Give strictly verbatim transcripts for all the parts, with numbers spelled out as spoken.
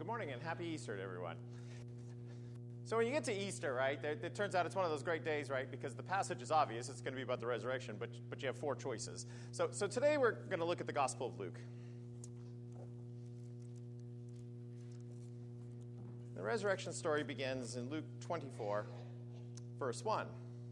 Good morning and happy Easter to everyone. So when you get to Easter, right, it, it turns out it's one of those great days, right, because the passage is obvious. It's going to be about the resurrection, but, but you have four choices. So, so today we're going to look at the Gospel of Luke. The resurrection story begins in Luke twenty-four, verse one.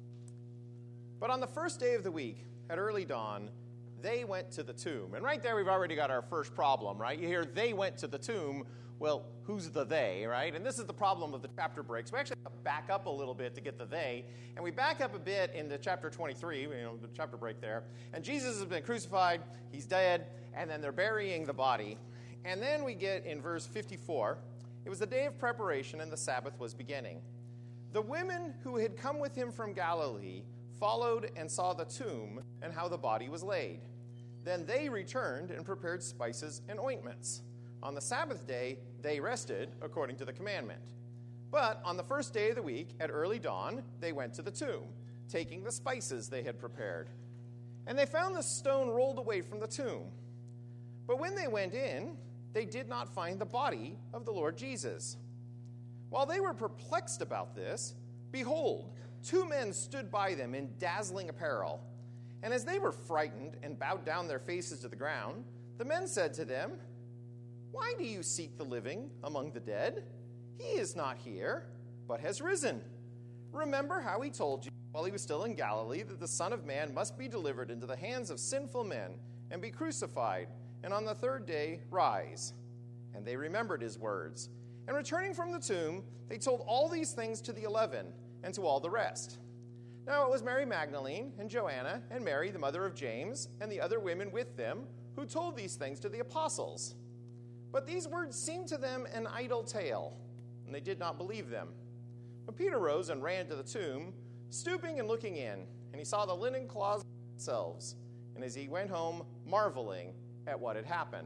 But on the first day of the week, at early dawn, they went to the tomb. And right there we've already got our first problem, right? You hear they went to the tomb. Well, who's the they, right? And this is the problem of the chapter breaks. We actually have to back up a little bit to get the they. And we back up a bit into chapter twenty-three, you know, the chapter break there. And Jesus has been crucified. He's dead. And then they're burying the body. And then we get in verse fifty-four, it was the day of preparation and the Sabbath was beginning. The women who had come with him from Galilee followed and saw the tomb and how the body was laid. Then they returned and prepared spices and ointments. On the Sabbath day, they rested according to the commandment. But on the first day of the week, at early dawn, they went to the tomb, taking the spices they had prepared. And they found the stone rolled away from the tomb. But when they went in, they did not find the body of the Lord Jesus. While they were perplexed about this, behold, two men stood by them in dazzling apparel. And as they were frightened and bowed down their faces to the ground, the men said to them, "Why do you seek the living among the dead? He is not here, but has risen. Remember how he told you while he was still in Galilee that the Son of Man must be delivered into the hands of sinful men and be crucified, and on the third day rise." And they remembered his words. And returning from the tomb, they told all these things to the eleven and to all the rest. Now it was Mary Magdalene and Joanna and Mary, the mother of James, and the other women with them who told these things to the apostles. But these words seemed to them an idle tale, and they did not believe them. But Peter rose and ran to the tomb, stooping and looking in, and he saw the linen cloths themselves, and as he went home, marveling at what had happened.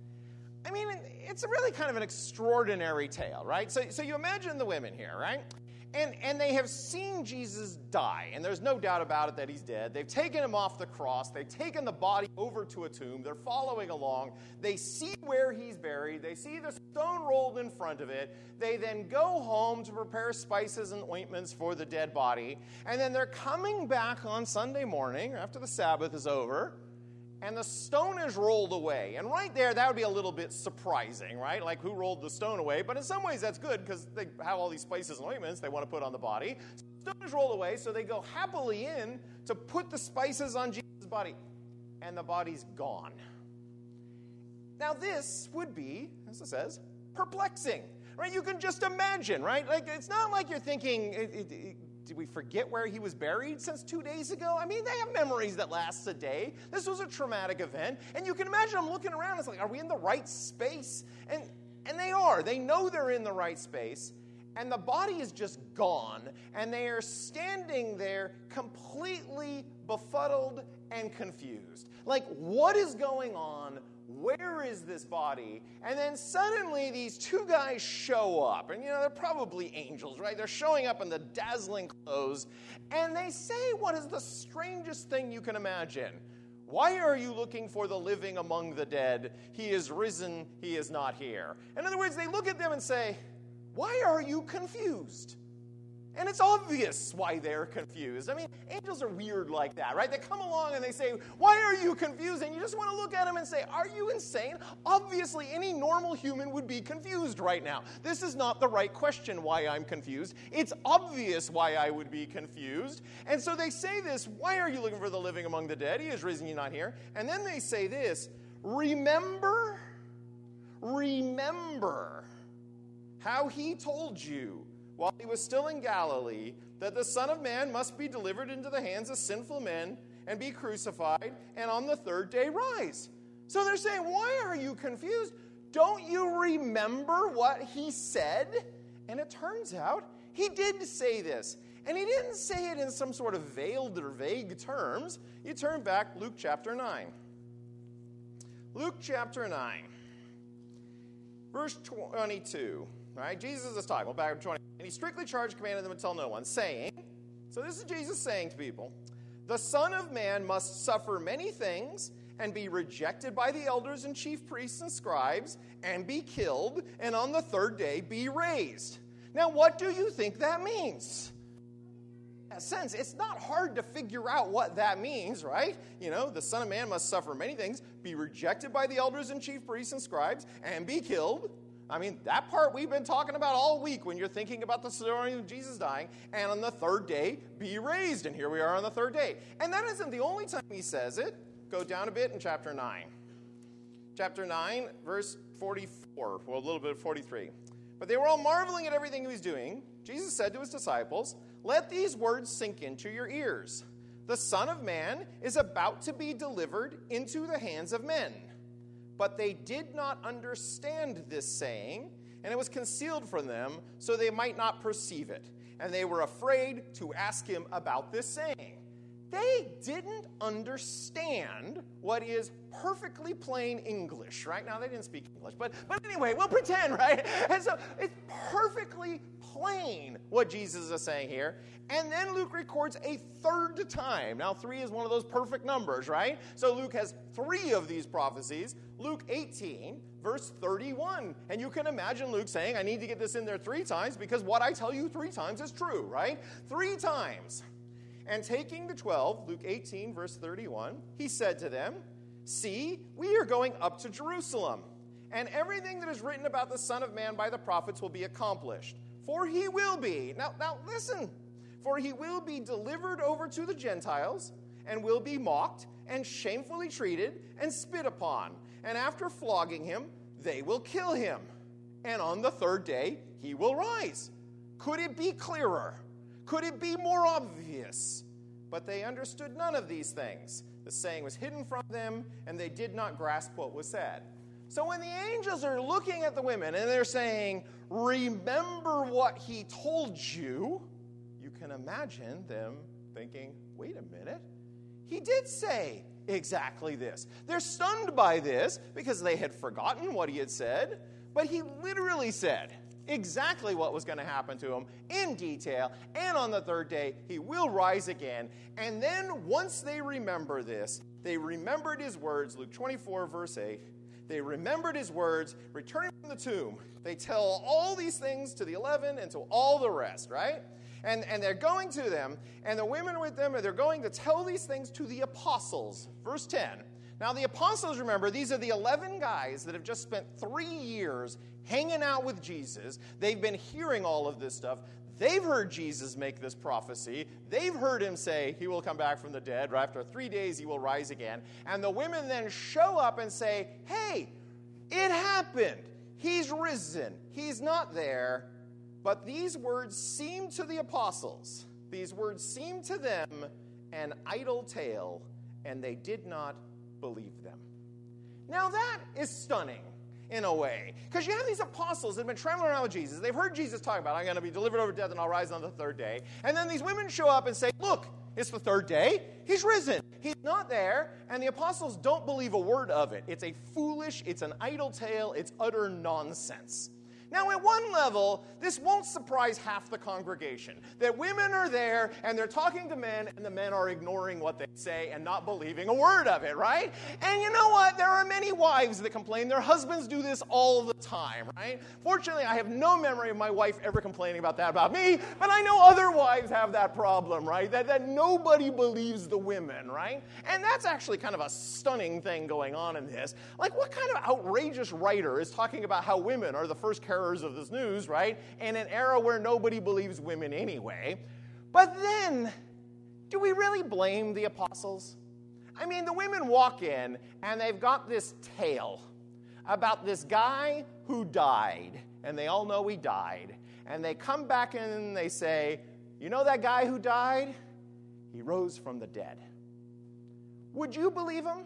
I mean, it's a really kind of an extraordinary tale, right? So, so you imagine the women here, right? And, and they have seen Jesus die, and there's no doubt about it that he's dead. They've taken him off the cross. They've taken the body over to a tomb. They're following along. They see where he's buried. They see the stone rolled in front of it. They then go home to prepare spices and ointments for the dead body. And then they're coming back on Sunday morning after the Sabbath is over, and the stone is rolled away. And right there, that would be a little bit surprising, right? Like, who rolled the stone away? But in some ways, that's good because they have all these spices and ointments they want to put on the body. So the stone is rolled away, so they go happily in to put the spices on Jesus' body. And the body's gone. Now, this would be, as it says, perplexing, right? You can just imagine, right? Like, it's not like you're thinking, it, it, it, did we forget where he was buried since two days ago? I mean, they have memories that last a day. This was a traumatic event. And you can imagine them looking around. It's like, are we in the right space? And, and they are. They know they're in the right space. And the body is just gone. And they are standing there completely befuddled and confused. Like, what is going on? Where is this body? And then suddenly these two guys show up. And, you know, they're probably angels, right? They're showing up in the dazzling clothes. And they say what is the strangest thing you can imagine. "Why are you looking for the living among the dead? He is risen. He is not here." In other words, they look at them and say, "Why are you confused?" And it's obvious why they're confused. I mean, angels are weird like that, right? They come along and they say, "Why are you confused?" And you just want to look at them and say, "Are you insane?" Obviously, any normal human would be confused right now. This is not the right question, why I'm confused. It's obvious why I would be confused. And so they say this, "Why are you looking for the living among the dead? He is risen, he's not here." And then they say this, "Remember, remember how he told you while he was still in Galilee, that the Son of Man must be delivered into the hands of sinful men and be crucified, and on the third day rise." So they're saying, why are you confused? Don't you remember what he said? And it turns out he did say this. And he didn't say it in some sort of veiled or vague terms. You turn back, Luke chapter nine. Luke chapter nine, verse twenty-two. All right, Jesus is talking. Well, back to twenty. "And he strictly charged, commanded them to tell no one, saying," so this is Jesus saying to people, "the Son of Man must suffer many things and be rejected by the elders and chief priests and scribes, and be killed, and on the third day be raised. Now, what do you think that means? In a sense, it's not hard to figure out what that means, right? You know, the Son of Man must suffer many things, be rejected by the elders and chief priests and scribes, and be killed. I mean, that part we've been talking about all week when you're thinking about the story of Jesus dying, and on the third day be raised. And here we are on the third day. And that isn't the only time he says it. Go down a bit in chapter nine. Chapter nine, verse forty-four, well, a little bit of forty-three. But they were all marveling at everything he was doing. Jesus said to his disciples, "Let these words sink into your ears. The Son of Man is about to be delivered into the hands of men." But they did not understand this saying, and it was concealed from them, so they might not perceive it. And they were afraid to ask him about this saying. They didn't understand what is perfectly plain English, right? Now, they didn't speak English, but, but anyway, we'll pretend, right? And so it's perfectly plain what Jesus is saying here. And then Luke records a third time. Now, three is one of those perfect numbers, right? So Luke has three of these prophecies. Luke eighteen, verse thirty-one. And you can imagine Luke saying, I need to get this in there three times because what I tell you three times is true, right? Three times. And taking the twelve, Luke eighteen, verse thirty-one, he said to them, "See, we are going up to Jerusalem, and everything that is written about the Son of Man by the prophets will be accomplished. For he will be," now, now listen, "for he will be delivered over to the Gentiles, and will be mocked, and shamefully treated, and spit upon. And after flogging him, they will kill him. And on the third day, he will rise." Could it be clearer? Could it be more obvious? But they understood none of these things. The saying was hidden from them, and they did not grasp what was said. So when the angels are looking at the women, and they're saying, "Remember what he told you," you can imagine them thinking, wait a minute, he did say exactly this. They're stunned by this because they had forgotten what he had said, but he literally said exactly what was going to happen to him in detail, and on the third day he will rise again. And then once they remember this, they remembered his words, Luke twenty-four, verse eight. They remembered his words, returning from the tomb. They tell all these things to the eleven and to all the rest, right? And, and they're going to them, and the women with them, and they're going to tell these things to the apostles. Verse ten. Now the apostles, remember, these are the eleven guys that have just spent three years hanging out with Jesus. They've been hearing all of this stuff. They've heard Jesus make this prophecy. They've heard him say he will come back from the dead. Right after three days, he will rise again. And the women then show up and say, hey, it happened. He's risen. He's not there. But these words seem to the apostles, these words seem to them an idle tale, and they did not believe them. Now that is stunning in a way, because you have these apostles that have been traveling around with Jesus. They've heard Jesus talk about, I'm going to be delivered over to death and I'll rise on the third day. And then these women show up and say, look, it's the third day. He's risen. He's not there. And the apostles don't believe a word of it. It's a foolish, it's an idle tale, it's utter nonsense. Now, at one level, this won't surprise half the congregation, that women are there, and they're talking to men, and the men are ignoring what they say and not believing a word of it, right? And you know what? There are many wives that complain. Their husbands do this all the time, right? Fortunately, I have no memory of my wife ever complaining about that about me, but I know other wives have that problem, right? That, that nobody believes the women, right? And that's actually kind of a stunning thing going on in this. Like, what kind of outrageous writer is talking about how women are the first carriers of this news, right? In an era where nobody believes women anyway. But then, do we really blame the apostles? I mean, the women walk in, and they've got this tale about this guy who died, and they all know he died. And they come back and they say, you know that guy who died? He rose from the dead. Would you believe him?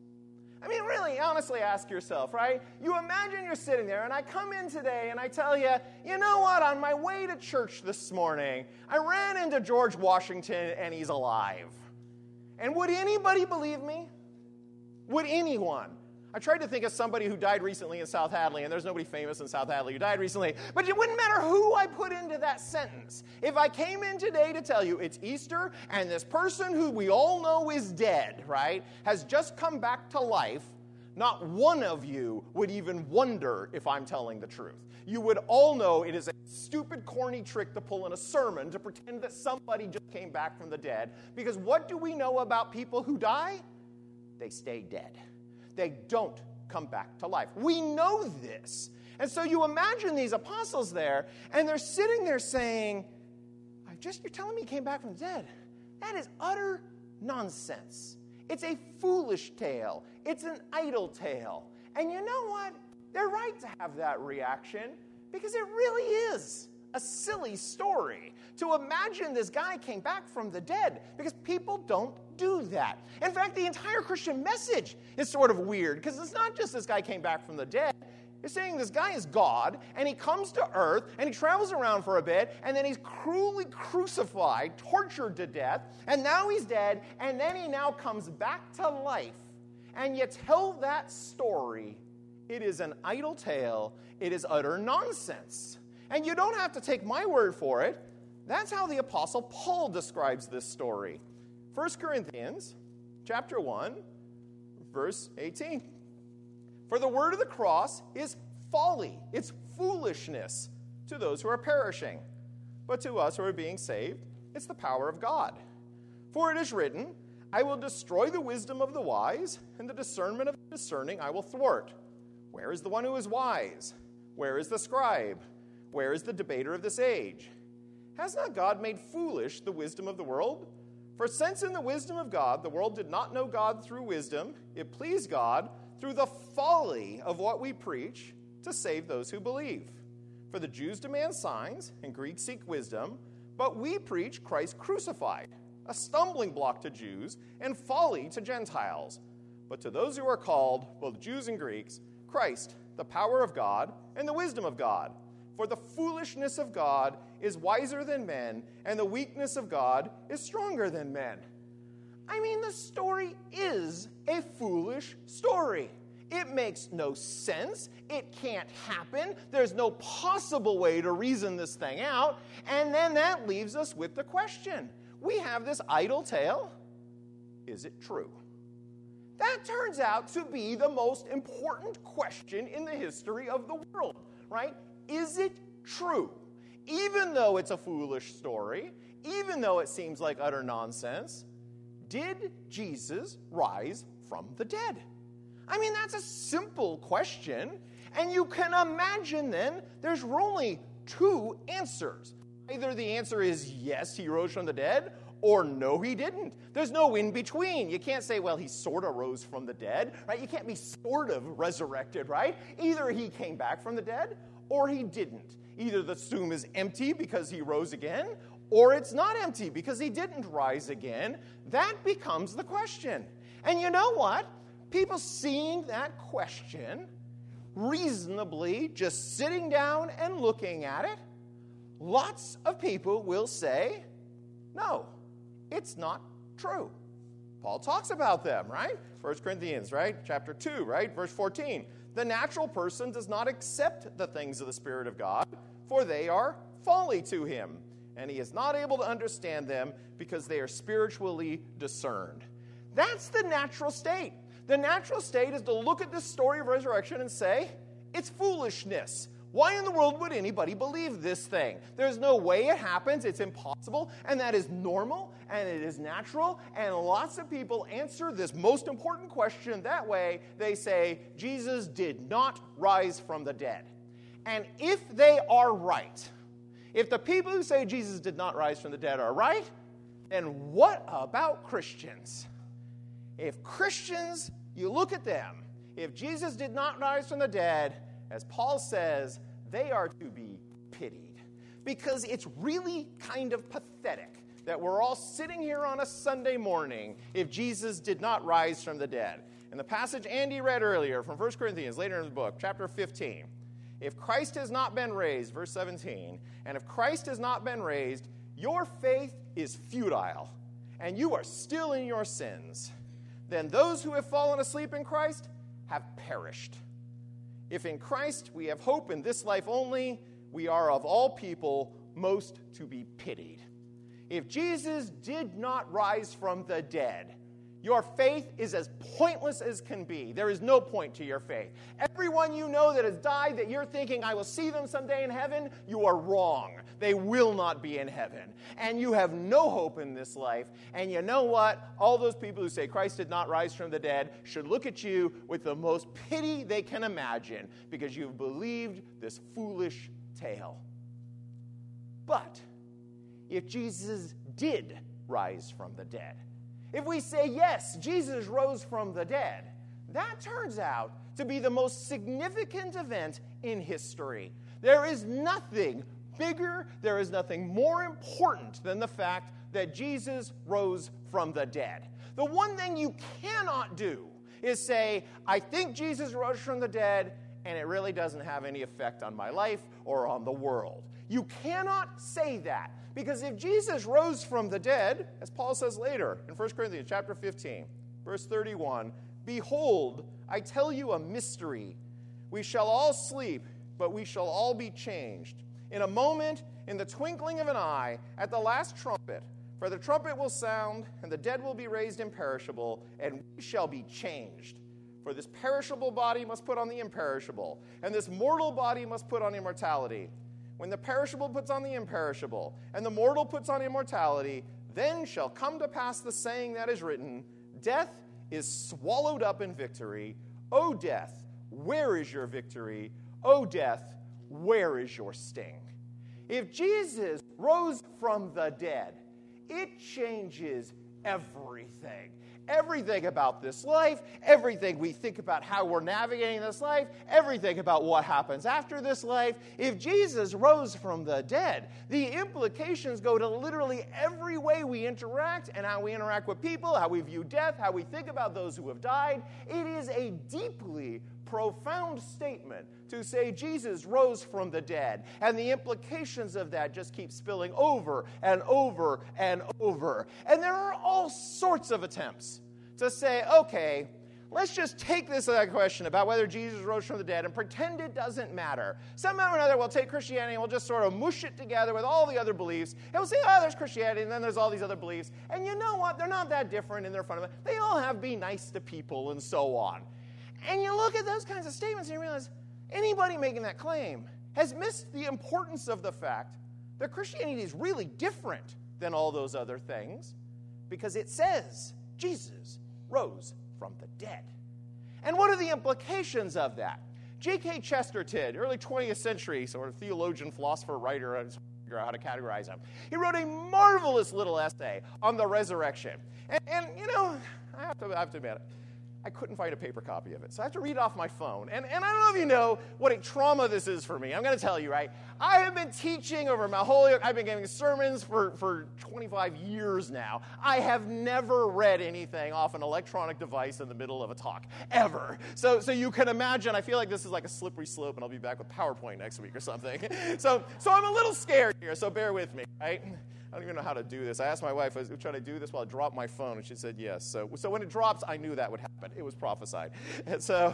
I mean, really, honestly ask yourself, right? You imagine you're sitting there, and I come in today, and I tell you, you know what? On my way to church this morning, I ran into George Washington, and he's alive. And would anybody believe me? Would anyone? I tried to think of somebody who died recently in South Hadley, and there's nobody famous in South Hadley who died recently. But it wouldn't matter who I put into that sentence. If I came in today to tell you it's Easter, and this person who we all know is dead, right, has just come back to life, not one of you would even wonder if I'm telling the truth. You would all know it is a stupid, corny trick to pull in a sermon to pretend that somebody just came back from the dead. Because what do we know about people who die? They stay dead. They don't come back to life. We know this. And so you imagine these apostles there, and they're sitting there saying, I just, you're telling me he came back from the dead. That is utter nonsense. It's a foolish tale. It's an idle tale. And you know what? They're right to have that reaction, because it really is a silly story to imagine this guy came back from the dead, because people don't do that. In fact, the entire Christian message is sort of weird, because it's not just this guy came back from the dead. It's saying this guy is God, and he comes to earth, and he travels around for a bit, and then he's cruelly crucified, tortured to death, and now he's dead, and then he now comes back to life. And you tell that story, it is an idle tale. It is utter nonsense. And you don't have to take my word for it. That's how the Apostle Paul describes this story. First Corinthians chapter one, verse eighteen. For the word of the cross is folly. It's foolishness to those who are perishing. But to us who are being saved, it's the power of God. For it is written, I will destroy the wisdom of the wise, and the discernment of the discerning I will thwart. Where is the one who is wise? Where is the scribe? Where is the debater of this age? Has not God made foolish the wisdom of the world? For since in the wisdom of God the world did not know God through wisdom, it pleased God through the folly of what we preach to save those who believe. For the Jews demand signs, and Greeks seek wisdom, but we preach Christ crucified, a stumbling block to Jews and folly to Gentiles. But to those who are called, both Jews and Greeks, Christ, the power of God and the wisdom of God. For the foolishness of God is wiser than men, and the weakness of God is stronger than men. I mean, the story is a foolish story. It makes no sense. It can't happen. There's no possible way to reason this thing out. And then that leaves us with the question. We have this idle tale. Is it true? That turns out to be the most important question in the history of the world, right? Is it true? Even though it's a foolish story, even though it seems like utter nonsense, did Jesus rise from the dead? I mean, that's a simple question, and you can imagine then there's only two answers. Either the answer is yes, he rose from the dead, or no, he didn't. There's no in between. You can't say, well, he sort of rose from the dead, right? You can't be sort of resurrected, right? Either he came back from the dead, or he didn't. Either the tomb is empty because he rose again, or it's not empty because he didn't rise again. That becomes the question. And you know what? People seeing that question, reasonably just sitting down and looking at it, lots of people will say, no, it's not true. Paul talks about them, right? First Corinthians, right? Chapter two, right? Verse fourteen. The natural person does not accept the things of the Spirit of God, for they are folly to him, and he is not able to understand them because they are spiritually discerned. That's the natural state. The natural state is to look at this story of resurrection and say, it's foolishness. Why in the world would anybody believe this thing? There's no way it happens. It's impossible. And that is normal, and it is natural. And lots of people answer this most important question that way. They say, Jesus did not rise from the dead. And if they are right, if the people who say Jesus did not rise from the dead are right, then what about Christians? If Christians, you look at them, if Jesus did not rise from the dead, as Paul says, they are to be pitied. Because it's really kind of pathetic that we're all sitting here on a Sunday morning if Jesus did not rise from the dead. In the passage Andy read earlier from First Corinthians, later in the book, chapter fifteen, if Christ has not been raised, verse seventeen, and if Christ has not been raised, your faith is futile, and you are still in your sins. Then those who have fallen asleep in Christ have perished. If in Christ we have hope in this life only, we are of all people most to be pitied. If Jesus did not rise from the dead, your faith is as pointless as can be. There is no point to your faith. Everyone you know that has died, that you're thinking, I will see them someday in heaven, you are wrong. They will not be in heaven. And you have no hope in this life. And you know what? All those people who say Christ did not rise from the dead should look at you with the most pity they can imagine because you've believed this foolish tale. But if Jesus did rise from the dead, if we say, yes, Jesus rose from the dead, that turns out to be the most significant event in history. There is nothing bigger, there is nothing more important than the fact that Jesus rose from the dead. The one thing you cannot do is say, I think Jesus rose from the dead, and it really doesn't have any effect on my life or on the world. You cannot say that. Because if Jesus rose from the dead, as Paul says later in First Corinthians chapter fifteen, verse thirty-one, behold, I tell you a mystery. We shall all sleep, but we shall all be changed. In a moment, in the twinkling of an eye, at the last trumpet, for the trumpet will sound, and the dead will be raised imperishable, and we shall be changed. For this perishable body must put on the imperishable, and this mortal body must put on immortality. When the perishable puts on the imperishable, and the mortal puts on immortality, then shall come to pass the saying that is written, death is swallowed up in victory. O death, where is your victory? O death, where is your sting? If Jesus rose from the dead, it changes everything. Everything about this life, everything we think about how we're navigating this life, everything about what happens after this life. If Jesus rose from the dead, the implications go to literally every way we interact and how we interact with people, how we view death, how we think about those who have died. It is a deeply profound statement to say Jesus rose from the dead. And the implications of that just keep spilling over and over and over. And there are all sorts of attempts to say, okay, let's just take this uh, question about whether Jesus rose from the dead and pretend it doesn't matter. Somehow or another, we'll take Christianity and we'll just sort of mush it together with all the other beliefs. And we'll say, oh, there's Christianity, and then there's all these other beliefs. And you know what? They're not that different in their fundamental. They all have be nice to people and so on. And you look at those kinds of statements and you realize anybody making that claim has missed the importance of the fact that Christianity is really different than all those other things because it says Jesus rose from the dead. And what are the implications of that? G K Chesterton, early twentieth century sort of theologian, philosopher, writer, I just figure out how to categorize him. He wrote a marvelous little essay on the resurrection. And, and you know, I have to, I have to admit it. I couldn't find a paper copy of it, so I have to read it off my phone. And, and I don't know if you know what a trauma this is for me. I'm going to tell you, right? I have been teaching over my whole, I've been giving sermons for, for twenty-five years now. I have never read anything off an electronic device in the middle of a talk, ever. So, so you can imagine, I feel like this is like a slippery slope, and I'll be back with PowerPoint next week or something. So, so I'm a little scared here, so bear with me, right? I don't even know how to do this. I asked my wife, I was trying to do this while I dropped my phone, and she said yes. So, so when it drops, I knew that would happen. It was prophesied. And so,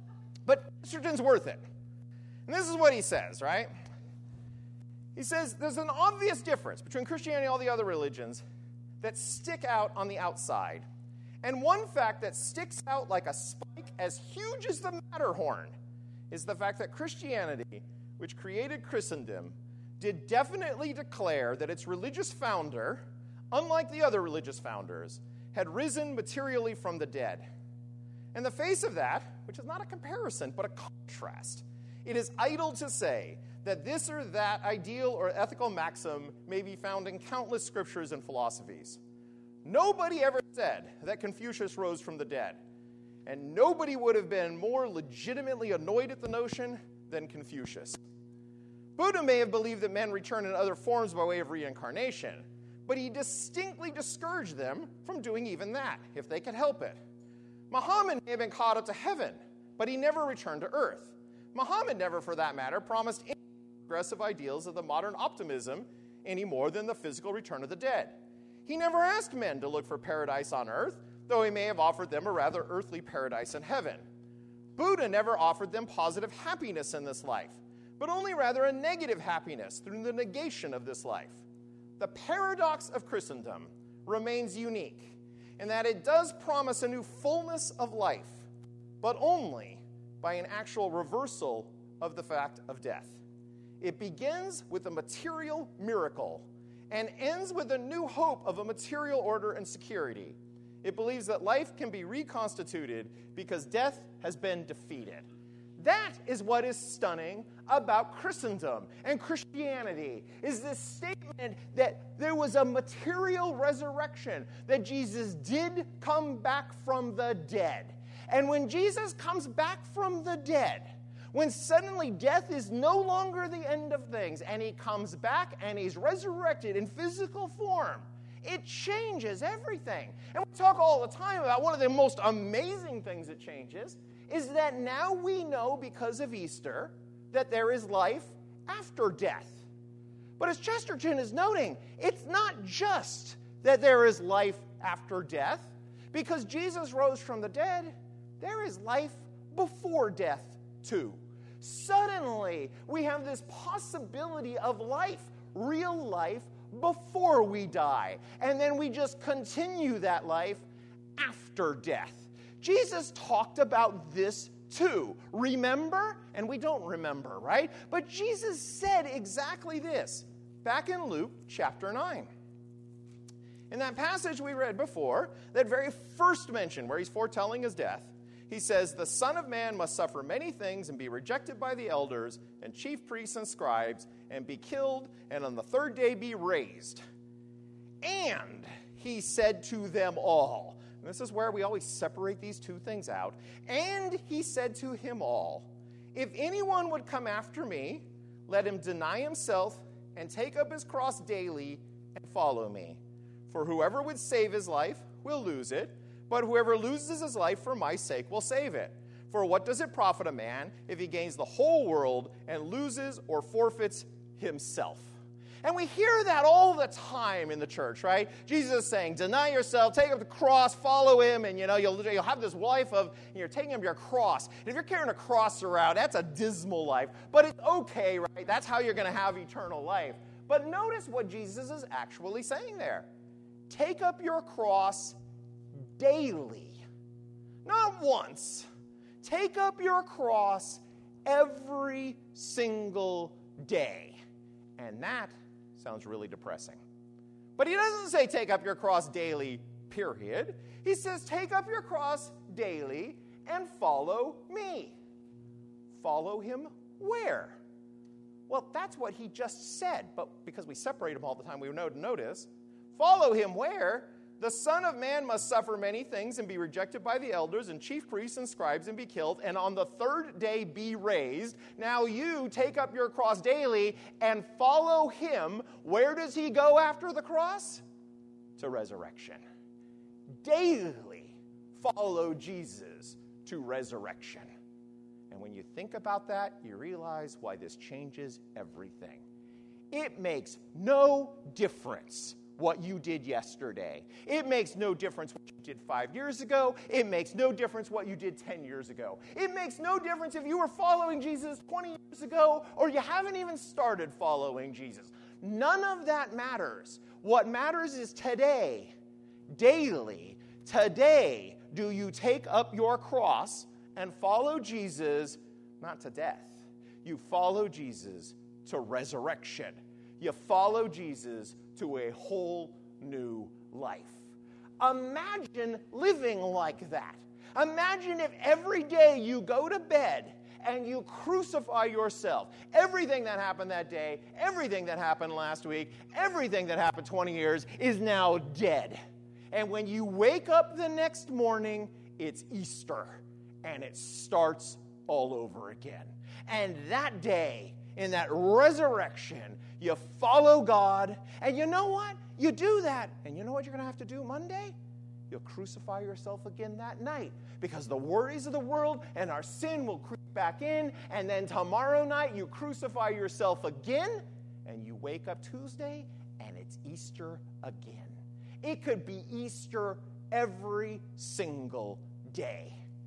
but Chesterton's worth it. And this is what he says, right? He says there's an obvious difference between Christianity and all the other religions that stick out on the outside. And one fact that sticks out like a spike as huge as the Matterhorn is the fact that Christianity, which created Christendom, did definitely declare that its religious founder, unlike the other religious founders, had risen materially from the dead. In the face of that, which is not a comparison but a contrast, it is idle to say that this or that ideal or ethical maxim may be found in countless scriptures and philosophies. Nobody ever said that Confucius rose from the dead, and nobody would have been more legitimately annoyed at the notion than Confucius. Buddha may have believed that men return in other forms by way of reincarnation, but he distinctly discouraged them from doing even that, if they could help it. Muhammad may have been caught up to heaven, but he never returned to earth. Muhammad never, for that matter, promised any progressive ideals of the modern optimism any more than the physical return of the dead. He never asked men to look for paradise on earth, though he may have offered them a rather earthly paradise in heaven. Buddha never offered them positive happiness in this life, but only rather a negative happiness through the negation of this life. The paradox of Christendom remains unique in that it does promise a new fullness of life, but only by an actual reversal of the fact of death. It begins with a material miracle and ends with a new hope of a material order and security. It believes that life can be reconstituted because death has been defeated. That is what is stunning about Christendom and Christianity, is this statement that there was a material resurrection, that Jesus did come back from the dead. And when Jesus comes back from the dead, when suddenly death is no longer the end of things, and he comes back and he's resurrected in physical form, it changes everything. And we talk all the time about one of the most amazing things it changes is that now we know, because of Easter, that there is life after death. But as Chesterton is noting, it's not just that there is life after death. Because Jesus rose from the dead, there is life before death too. Suddenly, we have this possibility of life, real life, before we die. And then we just continue that life after death. Jesus talked about this too. Remember? And we don't remember, right? But Jesus said exactly this back in Luke chapter nine. In that passage we read before, that very first mention where he's foretelling his death, he says, "The Son of Man must suffer many things and be rejected by the elders and chief priests and scribes and be killed and on the third day be raised." And he said to them all, and this is where we always separate these two things out, and he said to him all, "If anyone would come after me, let him deny himself and take up his cross daily and follow me. For whoever would save his life will lose it, but whoever loses his life for my sake will save it. For what does it profit a man if he gains the whole world and loses or forfeits himself?" And we hear that all the time in the church, right? Jesus is saying, deny yourself, take up the cross, follow him, and you know, you'll, you'll have this life of, you're taking up your cross. And if you're carrying a cross around, that's a dismal life. But it's okay, right? That's how you're going to have eternal life. But notice what Jesus is actually saying there. Take up your cross daily. Not once. Take up your cross every single day. And that sounds really depressing. But he doesn't say take up your cross daily, period. He says take up your cross daily and follow me. Follow him where? Well, that's what he just said, but because we separate them all the time, we know to notice. Follow him where? The Son of Man must suffer many things and be rejected by the elders and chief priests and scribes and be killed, and on the third day be raised. Now you take up your cross daily and follow him. Where does he go after the cross? To resurrection. Daily follow Jesus to resurrection. And when you think about that, you realize why this changes everything. It makes no difference what you did yesterday. It makes no difference what you did five years ago. It makes no difference what you did ten years ago. It makes no difference if you were following Jesus twenty years ago or you haven't even started following Jesus. None of that matters. What matters is today, daily, today, do you take up your cross and follow Jesus, not to death. You follow Jesus to resurrection. You follow Jesus to a whole new life. Imagine living like that. Imagine if every day you go to bed and you crucify yourself. Everything that happened that day, everything that happened last week, everything that happened twenty years is now dead. And when you wake up the next morning, it's Easter, and it starts all over again. And that day, in that resurrection, you follow God, and you know what? You do that, and you know what you're going to have to do Monday? You'll crucify yourself again that night, because the worries of the world and our sin will creep back in, and then tomorrow night you crucify yourself again, and you wake up Tuesday, and it's Easter again. It could be Easter every single day.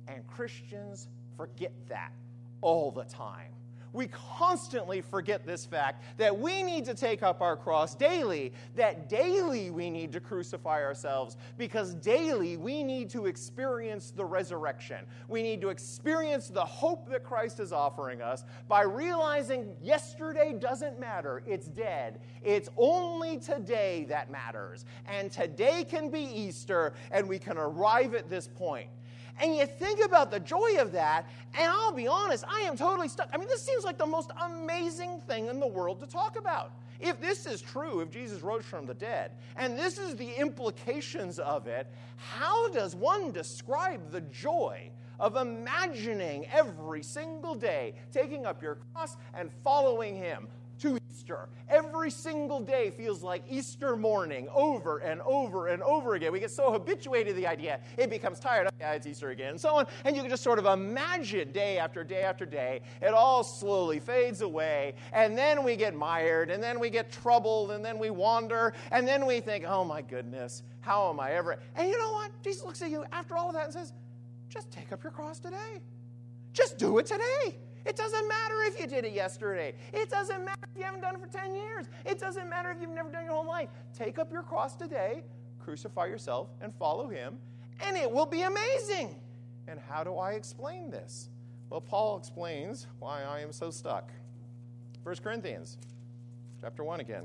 And Christians forget that all the time. We constantly forget this fact that we need to take up our cross daily, that daily we need to crucify ourselves, because daily we need to experience the resurrection. We need to experience the hope that Christ is offering us by realizing yesterday doesn't matter. It's dead. It's only today that matters. And today can be Easter, and we can arrive at this point. And you think about the joy of that, and I'll be honest, I am totally stuck. I mean, this seems like the most amazing thing in the world to talk about. If this is true, if Jesus rose from the dead, and this is the implications of it, how does one describe the joy of imagining every single day taking up your cross and following him to Easter? Every single day feels like Easter morning over and over and over again. We get so habituated to the idea, it becomes tired. Oh, yeah, it's Easter again, and so on. And you can just sort of imagine day after day after day. It all slowly fades away, and then we get mired, and then we get troubled, and then we wander, and then we think, oh my goodness, how am I ever? And you know what? Jesus looks at you after all of that and says, just take up your cross today. Just do it today. It doesn't matter if you did it yesterday. It doesn't matter if you haven't done it for ten years. It doesn't matter if you've never done it your whole life. Take up your cross today, crucify yourself, and follow him, and it will be amazing. And how do I explain this? Well, Paul explains why I am so stuck. First Corinthians, chapter one again.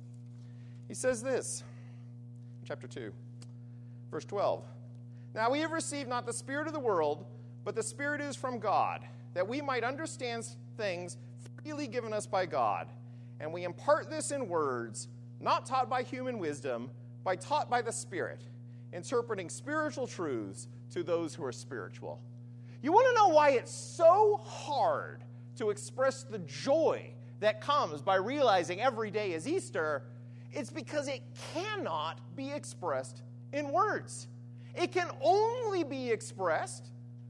He says this, chapter two, verse twelve. Now we have received not the spirit of the world, but the Spirit is from God, that we might understand things freely given us by God. And we impart this in words, not taught by human wisdom, but taught by the Spirit, interpreting spiritual truths to those who are spiritual. You want to know why it's so hard to express the joy that comes by realizing every day is Easter? It's because it cannot be expressed in words. It can only be expressed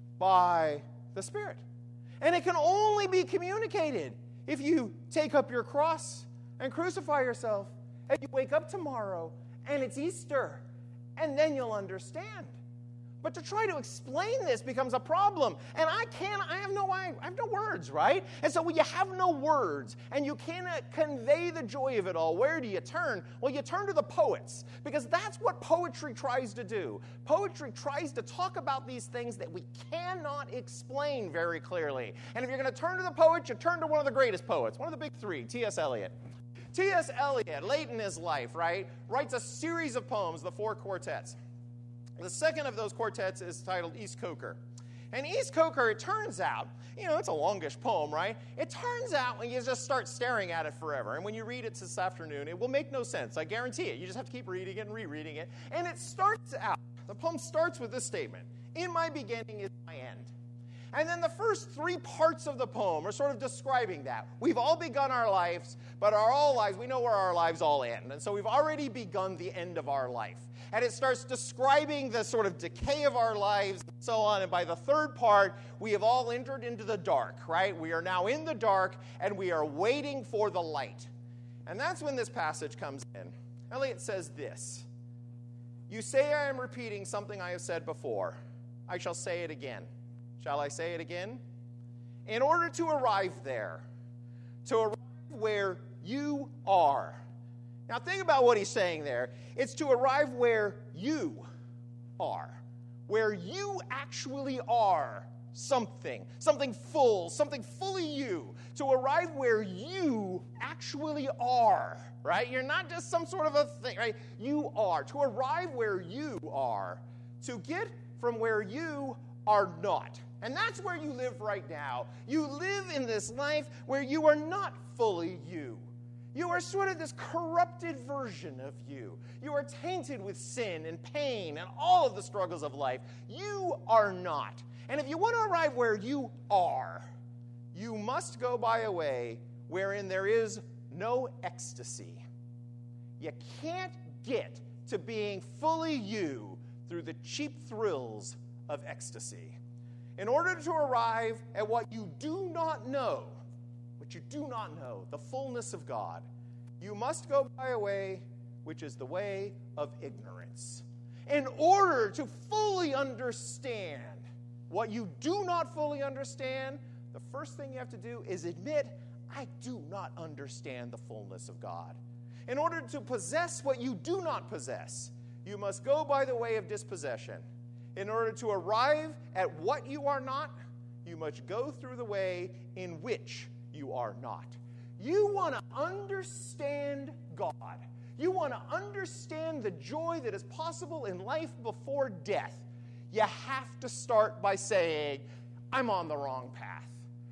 by the Spirit. And it can only be communicated if you take up your cross and crucify yourself, and you wake up tomorrow, and it's Easter, and then you'll understand. But to try to explain this becomes a problem. And I can't, I have no I have no words, right? And so when you have no words and you cannot convey the joy of it all, where do you turn? Well, you turn to the poets, because that's what poetry tries to do. Poetry tries to talk about these things that we cannot explain very clearly. And if you're going to turn to the poets, you turn to one of the greatest poets, one of the big three, T S Eliot. T S Eliot, late in his life, right, writes a series of poems, the four quartets. The second of those quartets is titled East Coker. And East Coker, it turns out, you know, it's a longish poem, right? It turns out when you just start staring at it forever, and when you read it this afternoon, it will make no sense. I guarantee it. You just have to keep reading it and rereading it. And it starts out, the poem starts with this statement: in my beginning is my end. And then the first three parts of the poem are sort of describing that. We've all begun our lives, but our all lives, we know where our lives all end. And so we've already begun the end of our life. And it starts describing the sort of decay of our lives and so on. And by the third part, we have all entered into the dark, right? We are now in the dark, and we are waiting for the light. And that's when this passage comes in. Eliot says this: you say I am repeating something I have said before. I shall say it again. Shall I say it again? In order to arrive there, to arrive where you are. Now think about what he's saying there. It's to arrive where you are, where you actually are something, something full, something fully you, to arrive where you actually are, right? You're not just some sort of a thing, right? You are. To arrive where you are, to get from where you are not. And that's where you live right now. You live in this life where you are not fully you. You are sort of this corrupted version of you. You are tainted with sin and pain and all of the struggles of life. You are not. And if you want to arrive where you are, you must go by a way wherein there is no ecstasy. You can't get to being fully you through the cheap thrills of ecstasy. In order to arrive at what you do not know, what you do not know, the fullness of God, you must go by a way which is the way of ignorance. In order to fully understand what you do not fully understand, the first thing you have to do is admit, I do not understand the fullness of God. In order to possess what you do not possess, you must go by the way of dispossession. In order to arrive at what you are not, you must go through the way in which you are not. You want to understand God. You want to understand the joy that is possible in life before death. You have to start by saying, I'm on the wrong path.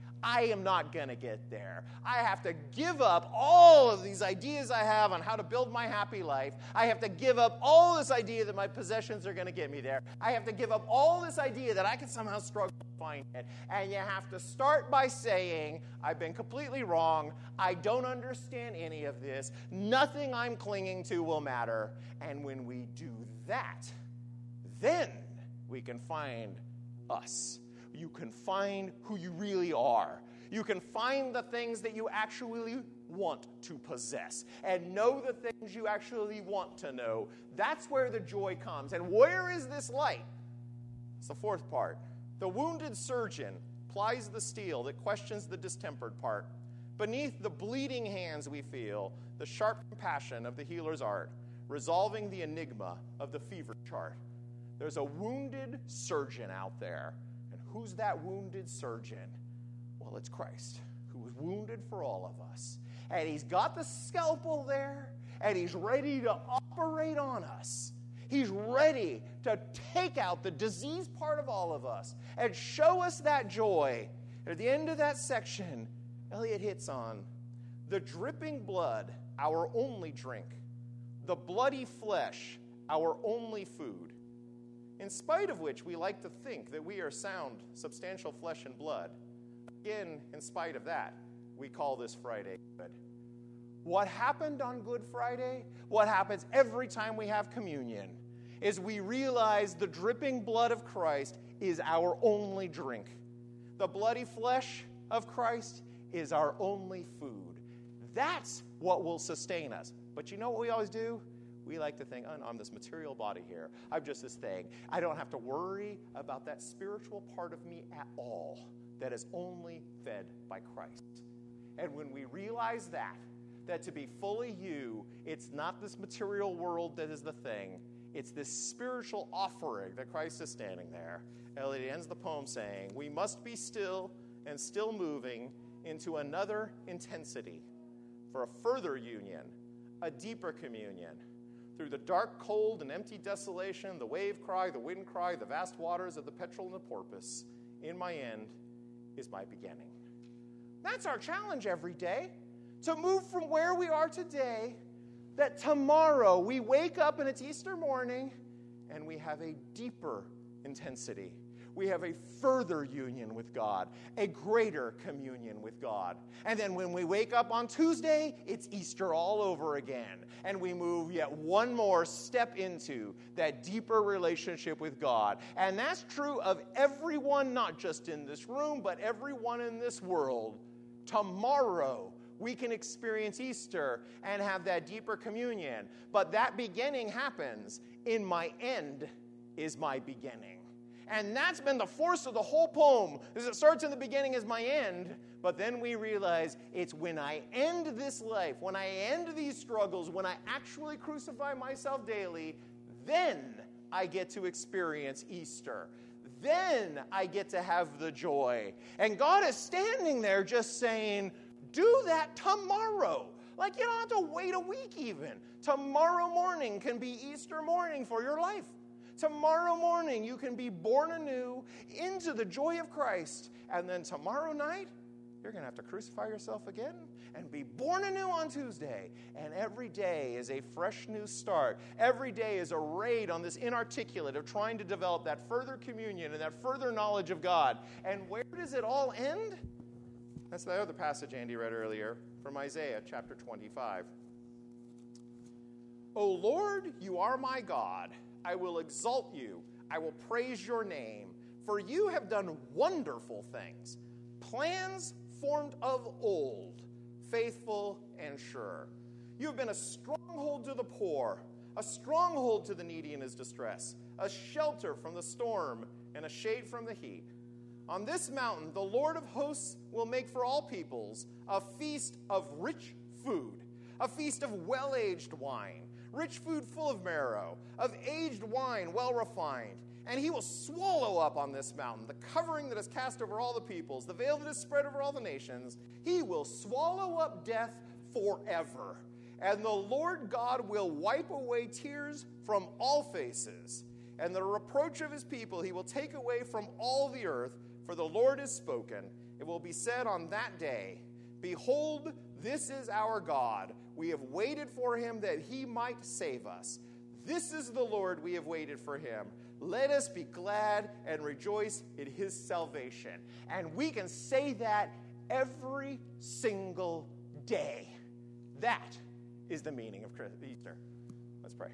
I am not going to get there. I have to give up all of these ideas I have on how to build my happy life. I have to give up all this idea that my possessions are going to get me there. I have to give up all this idea that I can somehow struggle to find it. And you have to start by saying, I've been completely wrong. I don't understand any of this. Nothing I'm clinging to will matter. And when we do that, then we can find us. You can find who you really are. You can find the things that you actually want to possess and know the things you actually want to know. That's where the joy comes. And where is this light? It's the fourth part. The wounded surgeon plies the steel that questions the distempered part. Beneath the bleeding hands we feel the sharp compassion of the healer's art, resolving the enigma of the fever chart. There's a wounded surgeon out there. Who's that wounded surgeon? Well, it's Christ, who was wounded for all of us. And he's got the scalpel there, and he's ready to operate on us. He's ready to take out the diseased part of all of us and show us that joy. At the end of that section, Eliot hits on the dripping blood, our only drink, the bloody flesh, our only food. In spite of which we like to think that we are sound, substantial flesh and blood. Again, in spite of that, we call this Friday good. What happened on Good Friday, what happens every time we have communion, is we realize the dripping blood of Christ is our only drink. The bloody flesh of Christ is our only food. That's what will sustain us. But you know what we always do? We like to think, oh, no, I'm this material body here. I'm just this thing. I don't have to worry about that spiritual part of me at all that is only fed by Christ. And when we realize that, that to be fully you, it's not this material world that is the thing. It's this spiritual offering that Christ is standing there. Eliot ends the poem saying, we must be still and still moving into another intensity for a further union, a deeper communion. Through the dark, cold, and empty desolation, the wave cry, the wind cry, the vast waters of the petrel and the porpoise, in my end is my beginning. That's our challenge every day, to move from where we are today, that tomorrow we wake up and it's Easter morning, and we have a deeper intensity. We have a further union with God, a greater communion with God. And then when we wake up on Tuesday, it's Easter all over again. And we move yet one more step into that deeper relationship with God. And that's true of everyone, not just in this room, but everyone in this world. Tomorrow, we can experience Easter and have that deeper communion. But that beginning happens in my end is my beginning. And that's been the force of the whole poem, is it starts in the beginning as my end, but then we realize it's when I end this life, when I end these struggles, when I actually crucify myself daily, then I get to experience Easter. Then I get to have the joy. And God is standing there just saying, do that tomorrow. Like, you don't have to wait a week even. Tomorrow morning can be Easter morning for your life. Tomorrow morning, you can be born anew into the joy of Christ. And then tomorrow night, you're going to have to crucify yourself again and be born anew on Tuesday. And every day is a fresh new start. Every day is a raid on this inarticulate of trying to develop that further communion and that further knowledge of God. And where does it all end? That's the other passage Andy read earlier from Isaiah chapter twenty-five. O Lord, you are my God. I will exalt you. I will praise your name. For you have done wonderful things. Plans formed of old, faithful and sure. You have been a stronghold to the poor, a stronghold to the needy in his distress, a shelter from the storm and a shade from the heat. On this mountain, the Lord of hosts will make for all peoples a feast of rich food, a feast of well-aged wine, rich food full of marrow, of aged wine well refined. And he will swallow up on this mountain the covering that is cast over all the peoples, the veil that is spread over all the nations. He will swallow up death forever. And the Lord God will wipe away tears from all faces. And the reproach of his people he will take away from all the earth, for the Lord has spoken. It will be said on that day, behold, this is our God. We have waited for him that he might save us. This is the Lord, we have waited for him. Let us be glad and rejoice in his salvation. And we can say that every single day. That is the meaning of Easter. Let's pray.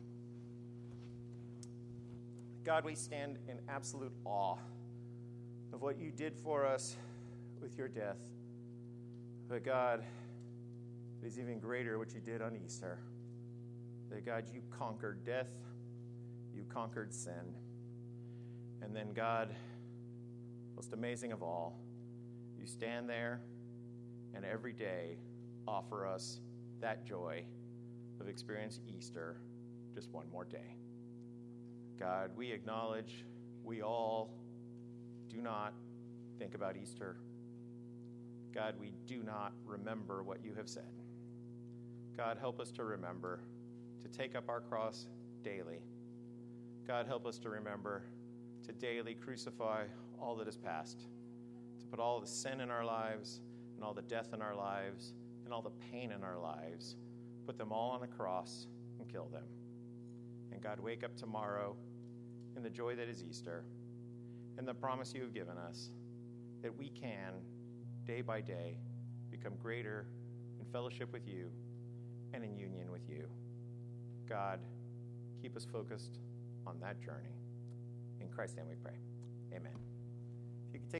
God, we stand in absolute awe of what you did for us with your death. But God, it is even greater what you did on Easter. That God, you conquered death. You conquered sin. And then, God, most amazing of all, you stand there and every day offer us that joy of experiencing Easter just one more day. God, we acknowledge we all do not think about Easter. God, we do not remember what you have said. God, help us to remember to take up our cross daily. God, help us to remember to daily crucify all that is past, to put all the sin in our lives and all the death in our lives and all the pain in our lives, put them all on a cross and kill them. And God, wake up tomorrow in the joy that is Easter and the promise you have given us that we can, day by day, become greater in fellowship with you and in union with you. God, keep us focused on that journey. In Christ's name we pray. Amen. If you could take